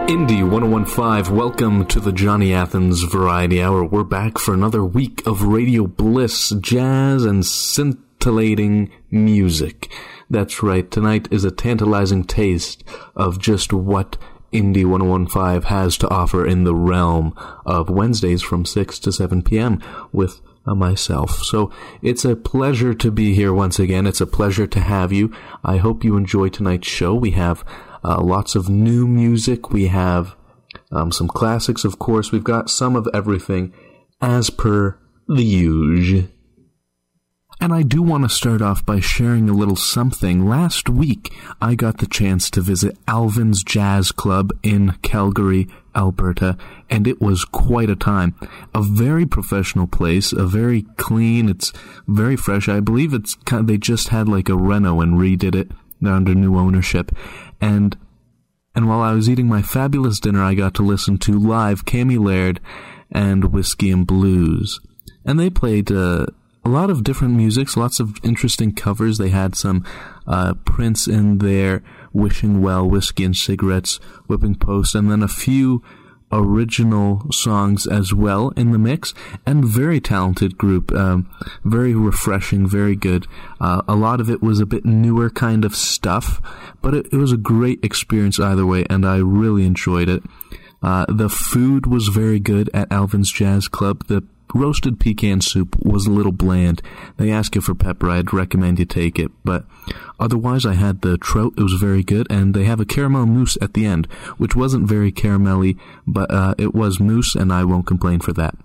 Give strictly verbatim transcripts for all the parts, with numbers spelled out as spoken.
Indie ten fifteen, welcome to the Johnny Athens Variety Hour. We're back for another week of radio bliss, jazz, and scintillating music. That's right, tonight is a tantalizing taste of just what Indie ten fifteen has to offer in the realm of Wednesdays from six to seven p.m. with uh, myself. So it's a pleasure to be here once again. It's a pleasure to have you. I hope you enjoy tonight's show. We have Uh, lots of new music. We have um, some classics, of course. We've got some of everything, as per the usual. And I do want to start off by sharing a little something. Last week, I got the chance to visit Alvin's Jazz Club in Calgary, Alberta, and it was quite a time. A very professional place, a very clean, it's very fresh. I believe it's kind of, they just had like a reno and redid it. They're under new ownership. And and while I was eating my fabulous dinner, I got to listen to live Cammy Laird and Whiskey and Blues. And they played uh, a lot of different musics, lots of interesting covers. They had some uh, Prince in there, Wishing Well, Whiskey and Cigarettes, Whipping Post, and then a few original songs as well in the mix, and very talented group, um, very refreshing, very good. Uh, a lot of it was a bit newer kind of stuff, but it, it was a great experience either way, and I really enjoyed it. Uh, the food was very good at Alvin's Jazz Club. The roasted pecan soup was a little bland. They ask you for pepper, I'd recommend you take it, but otherwise I had the trout, it was very good, and they have a caramel mousse at the end, which wasn't very caramelly, but uh, it was mousse, and I won't complain for that.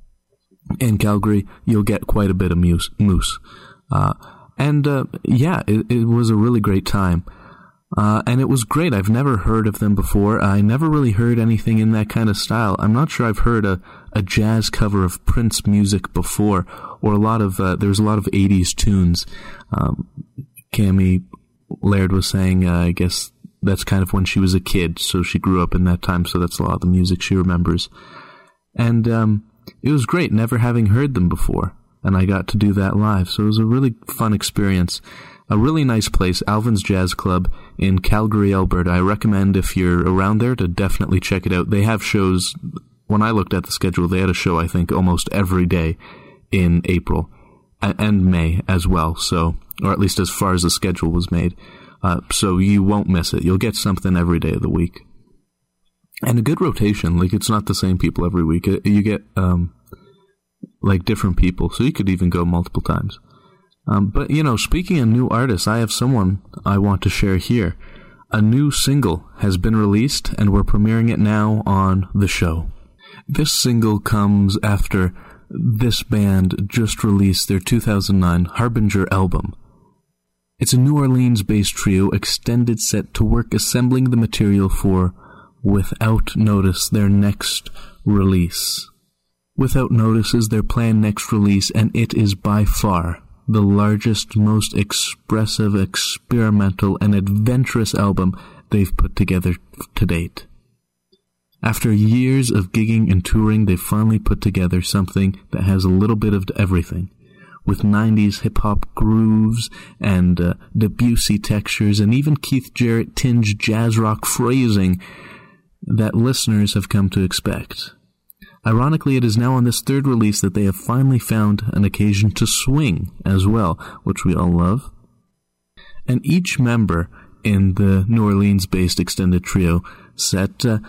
In Calgary, you'll get quite a bit of mousse. mousse. Uh, and uh, yeah, it, it was a really great time. Uh, and it was great. I've never heard of them before. I never really heard anything in that kind of style. I'm not sure I've heard a, a jazz cover of Prince music before, or a lot of, uh, there was a lot of eighties tunes. Um, Cammy Laird was saying, uh, I guess that's kind of when she was a kid, so she grew up in that time, so that's a lot of the music she remembers. And, um, it was great, never having heard them before, and I got to do that live, so it was a really fun experience. A really nice place, Alvin's Jazz Club in Calgary, Alberta. I recommend, if you're around there, to definitely check it out. They have shows. When I looked at the schedule, they had a show, I think, almost every day in April and May as well, so, or at least as far as the schedule was made. Uh, so you won't miss it. You'll get something every day of the week. And a good rotation. Like, it's not the same people every week. You get, um, like, different people, so you could even go multiple times. Um, but, you know, speaking of new artists, I have someone I want to share here. A new single has been released, and we're premiering it now on the show. This single comes after this band just released their two thousand nine Harbinger album. It's a New Orleans-based trio extended set to work assembling the material for Without Notice, their next release. Without Notice is their planned next release, and it is by far the largest, most expressive, experimental, and adventurous album they've put together to date. After years of gigging and touring, they've finally put together something that has a little bit of everything, with nineties hip-hop grooves and uh, Debussy textures and even Keith Jarrett-tinged jazz rock phrasing that listeners have come to expect. Ironically, it is now on this third release that they have finally found an occasion to swing as well, which we all love. And each member in the New Orleans-based extended trio set uh,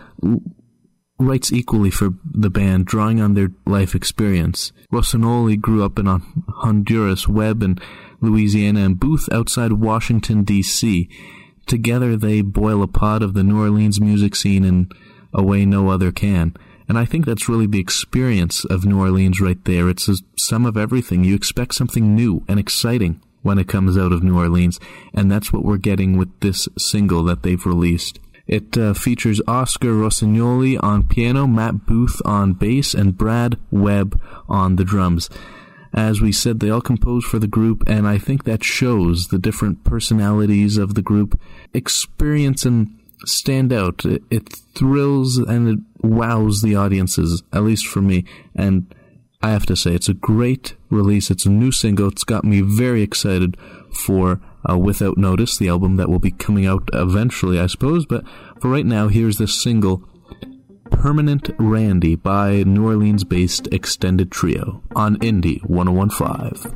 writes equally for the band, drawing on their life experience. Rossignoli grew up in Honduras, Webb in Louisiana, and Booth outside Washington, D C Together they boil a pot of the New Orleans music scene in a way no other can. And I think that's really the experience of New Orleans right there. It's a sum of everything. You expect something new and exciting when it comes out of New Orleans, and that's what we're getting with this single that they've released. It uh, features Oscar Rossignoli on piano, Matt Booth on bass, and Brad Webb on the drums. As we said, they all compose for the group, and I think that shows the different personalities of the group experience and stand out. It, it thrills and it wows the audiences, at least for me, and I have to say, it's a great release. It's a new single. It's got me very excited for uh, Without Notice, the album that will be coming out eventually, I suppose. But for right now, here's this single, Permanent Randy, by New Orleans-based Extended Trio on Indie one oh one point five.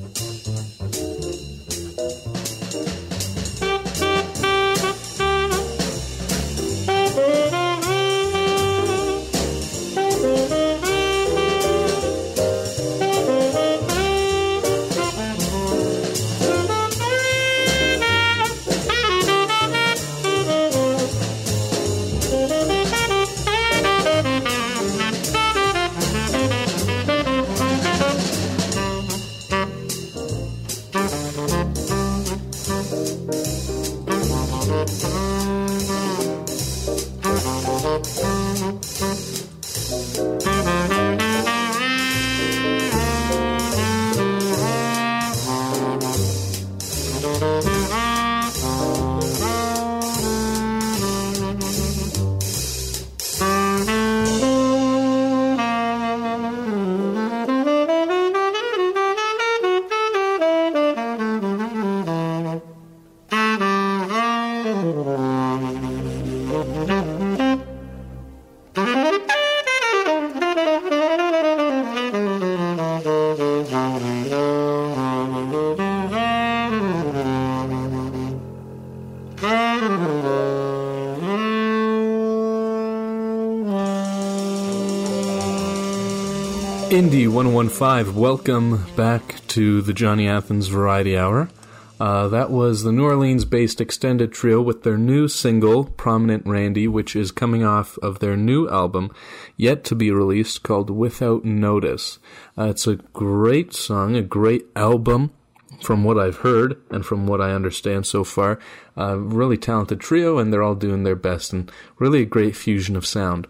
Indie one fifteen, welcome back to the Johnny Athens Variety Hour. Uh, that was the New Orleans-based extended trio with their new single, Prominent Randy, which is coming off of their new album, yet to be released, called Without Notice. Uh, it's a great song, a great album, from what I've heard and from what I understand so far. Uh, really talented trio, and they're all doing their best, and really a great fusion of sound.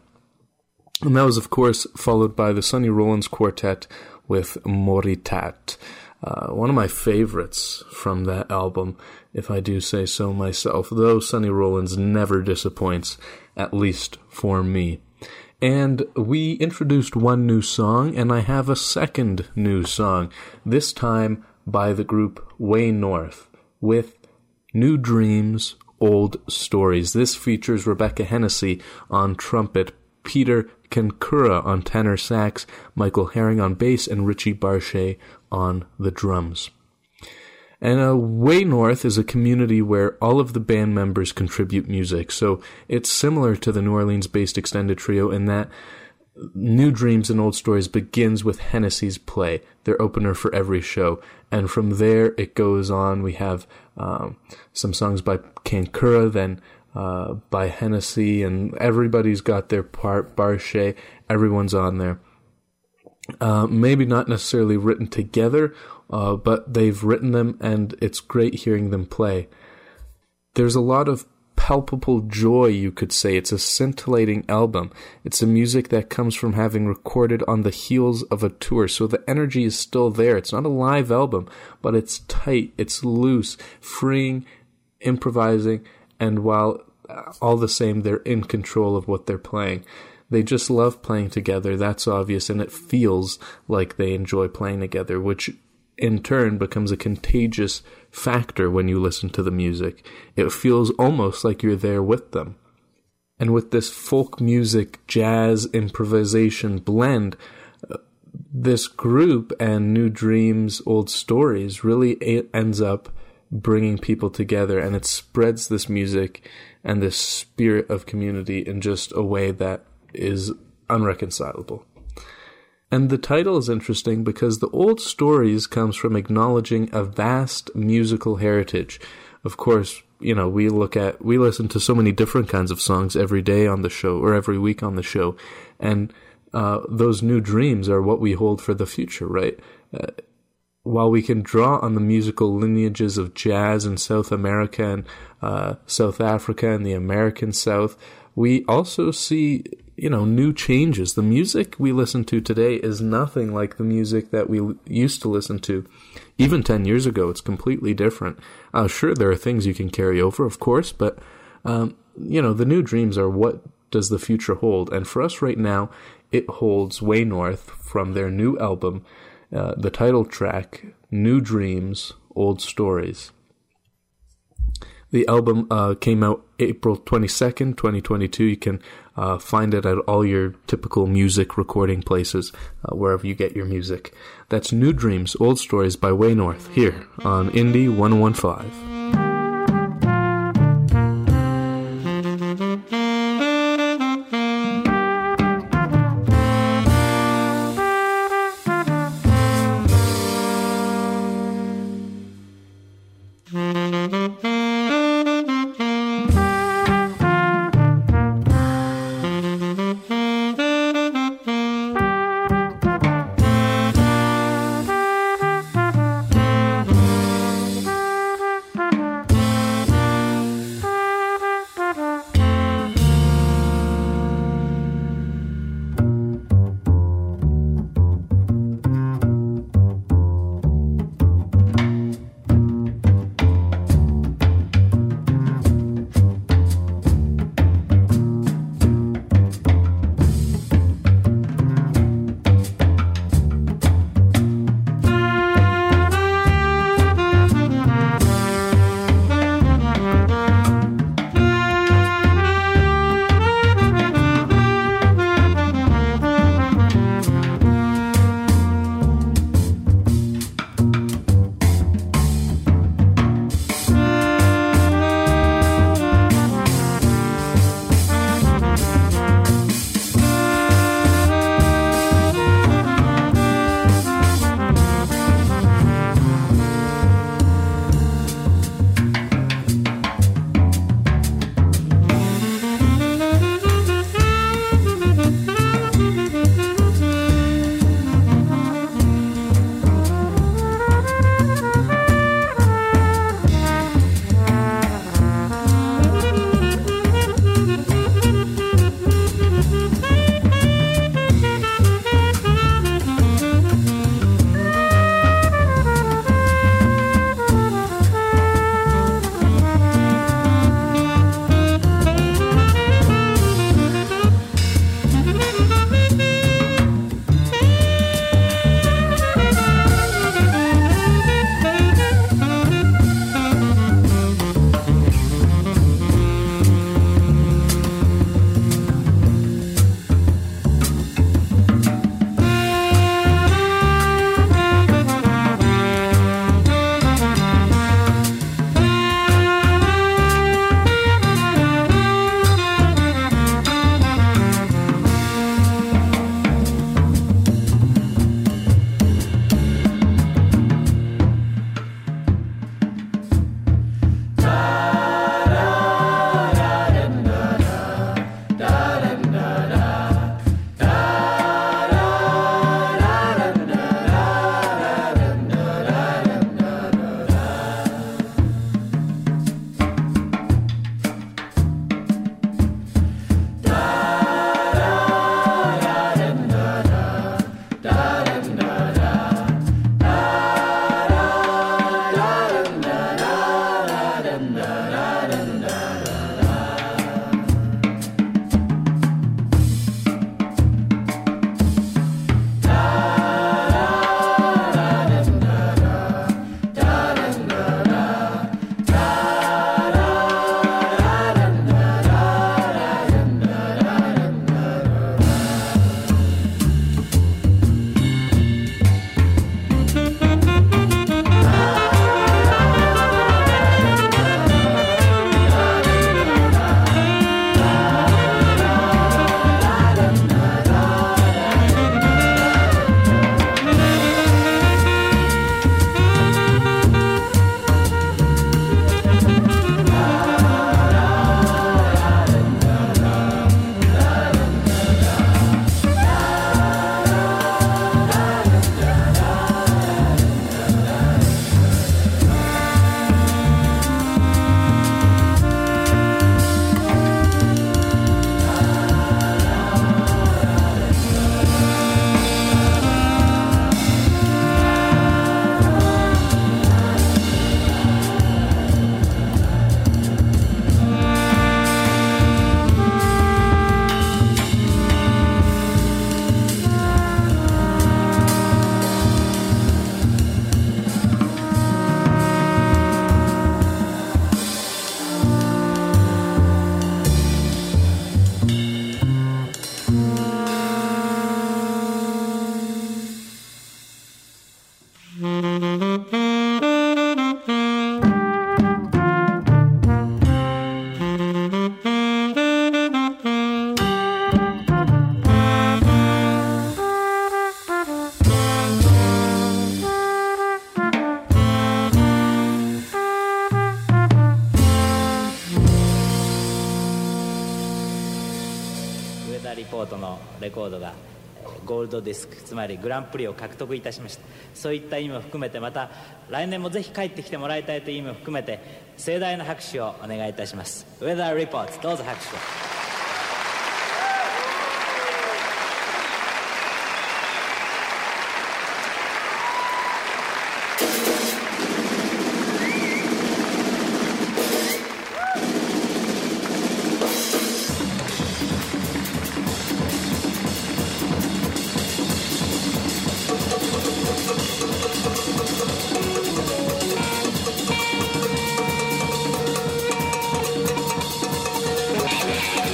And that was, of course, followed by the Sonny Rollins Quartet with Moritat. Uh, one of my favorites from that album, if I do say so myself, though Sonny Rollins never disappoints, at least for me. And we introduced one new song, and I have a second new song, this time by the group Way North, with New Dreams, Old Stories. This features Rebecca Hennessy on trumpet, Peter Kankura on tenor sax, Michael Herring on bass, and Richie Barchet on the drums. And uh, Way North is a community where all of the band members contribute music, so it's similar to the New Orleans-based extended trio in that New Dreams and Old Stories begins with Hennessy's play, their opener for every show, and from there it goes on. We have um, some songs by Kankura, then Uh, by Hennessy, and everybody's got their part. Barchet, everyone's on there. Uh, maybe not necessarily written together, uh, but they've written them, and it's great hearing them play. There's a lot of palpable joy, you could say. It's a scintillating album. It's a music that comes from having recorded on the heels of a tour, so the energy is still there. It's not a live album, but it's tight, it's loose, freeing, improvising, and while all the same, they're in control of what they're playing. They just love playing together, that's obvious, and it feels like they enjoy playing together, which in turn becomes a contagious factor when you listen to the music. It feels almost like you're there with them. And with this folk music, jazz, improvisation blend, this group and New Dreams, Old Stories really ends up bringing people together, and it spreads this music and this spirit of community in just a way that is unreconcilable. And the title is interesting because the Old Stories comes from acknowledging a vast musical heritage. Of course, you know, we look at, we listen to so many different kinds of songs every day on the show, or every week on the show, and uh, those new dreams are what we hold for the future, right? Uh, While we can draw on the musical lineages of jazz in South America and uh, South Africa and the American South, we also see, you know, new changes. The music we listen to today is nothing like the music that we used to listen to. Even ten years ago, it's completely different. Uh, sure, there are things you can carry over, of course, but, um, you know, the new dreams are what does the future hold. And for us right now, it holds Way North from their new album, Uh, the title track, New Dreams, Old Stories. The album uh, came out April twenty-second, twenty twenty-two. You can uh, find it at all your typical music recording places, uh, wherever you get your music. That's New Dreams, Old Stories by Way North, here on Indie one oh one five. リポートのレコードがゴールドディスク、つまりグランプリを獲得いたしました。そういった意味も含めて、また来年もぜひ帰ってきてもらいたいという意味も含めて盛大な拍手をお願いいたします。 Weather Reports、 どうぞ拍手を。 Yeah.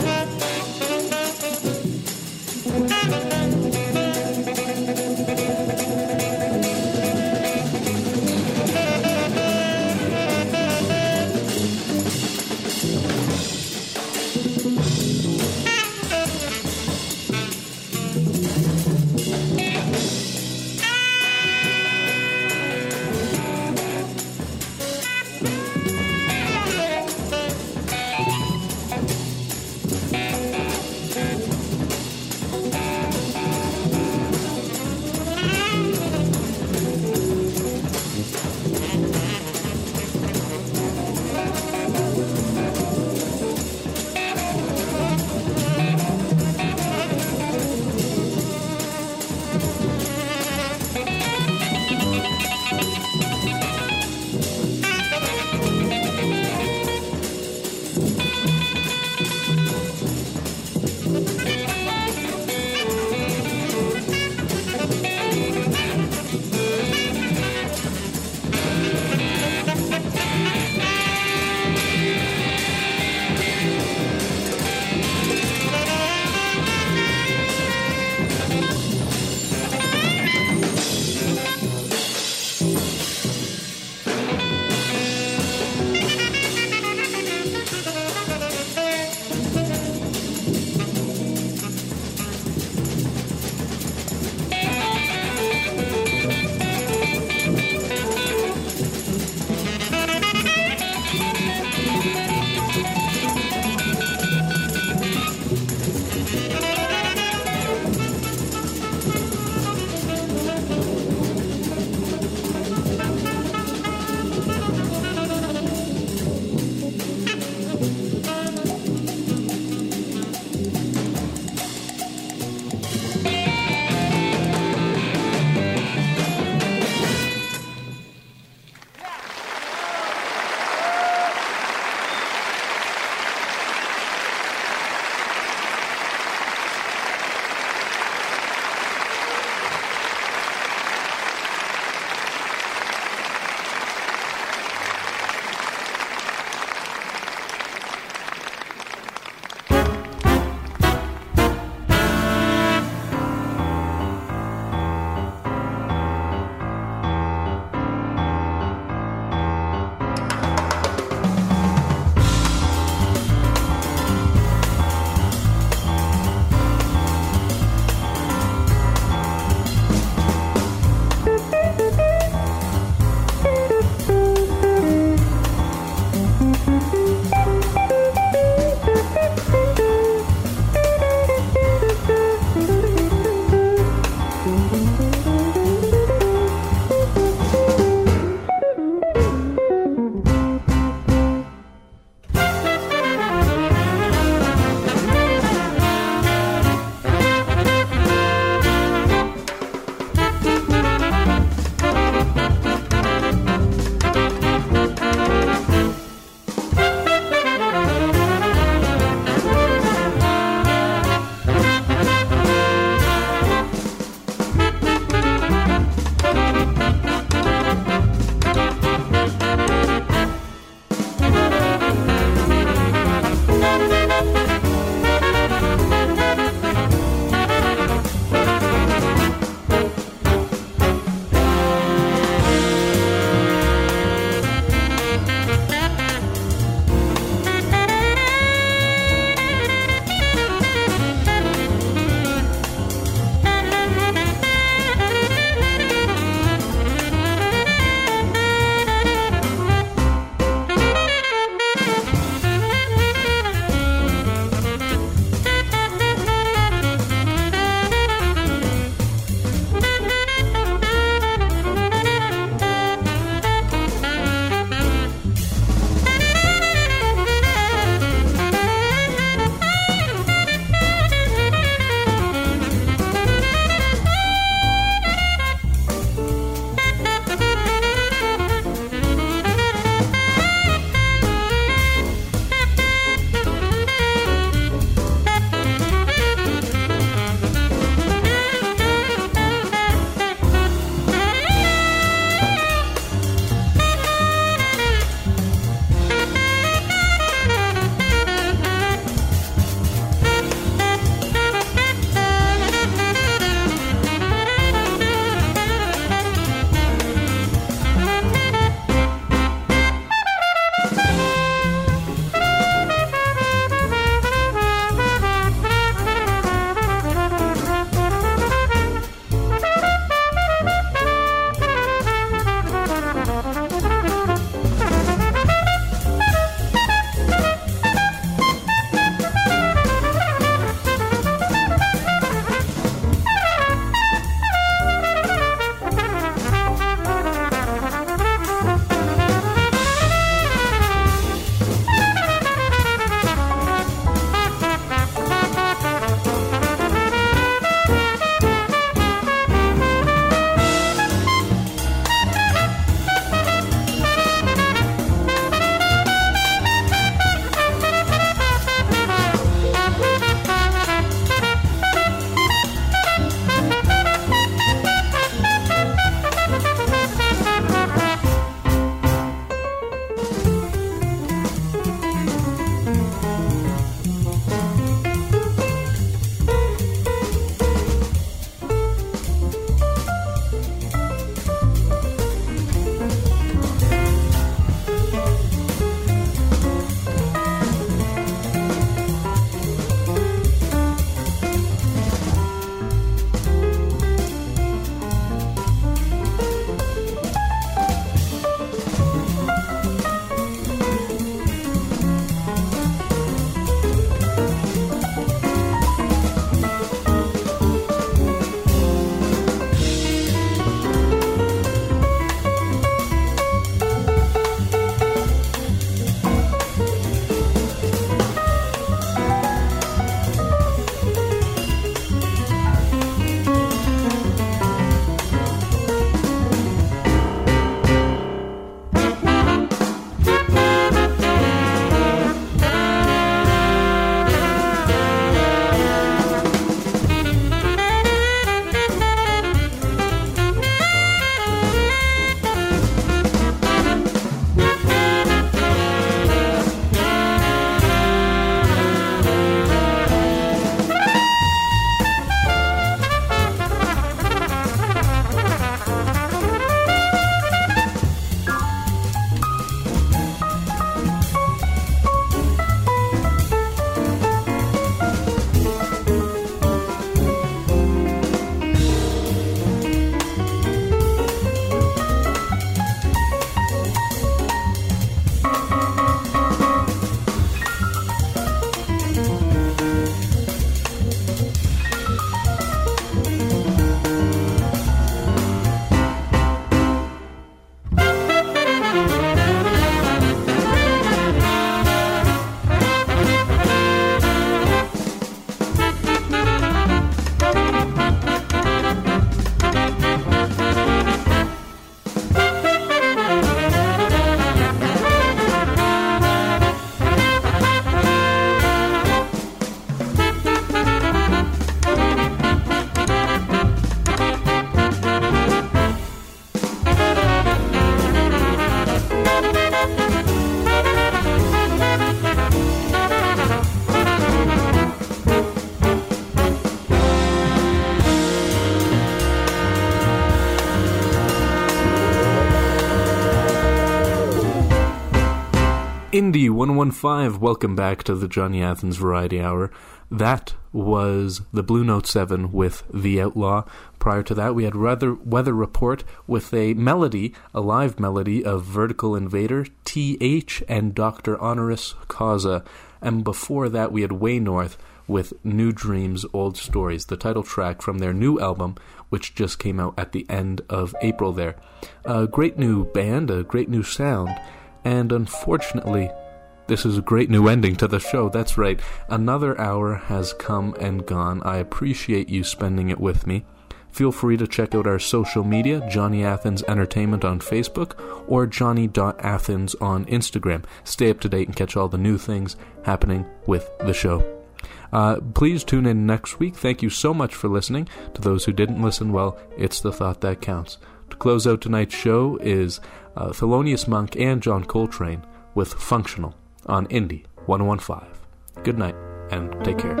Indie one fifteen, welcome back to the Johnny Athens Variety Hour. That was the Blue Note seven with The Outlaw. Prior to that, we had Weather, Weather Report with a melody, a live melody of Vertical Invader, T H, and Doctor Honoris Causa. And before that, we had Way North with New Dreams, Old Stories, the title track from their new album, which just came out at the end of April there. A great new band, a great new sound, and unfortunately, this is a great new ending to the show. That's right. Another hour has come and gone. I appreciate you spending it with me. Feel free to check out our social media, Johnny Athens Entertainment on Facebook or johnny dot athens on Instagram. Stay up to date and catch all the new things happening with the show. Uh, please tune in next week. Thank you so much for listening. To those who didn't listen, well, it's the thought that counts. To close out tonight's show is uh, Thelonious Monk and John Coltrane with Functional on Indie one fifteen. Good night, and take care.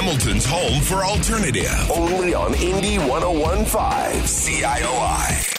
Hamilton's home for alternative. Only on Indie one oh one point five C I O I.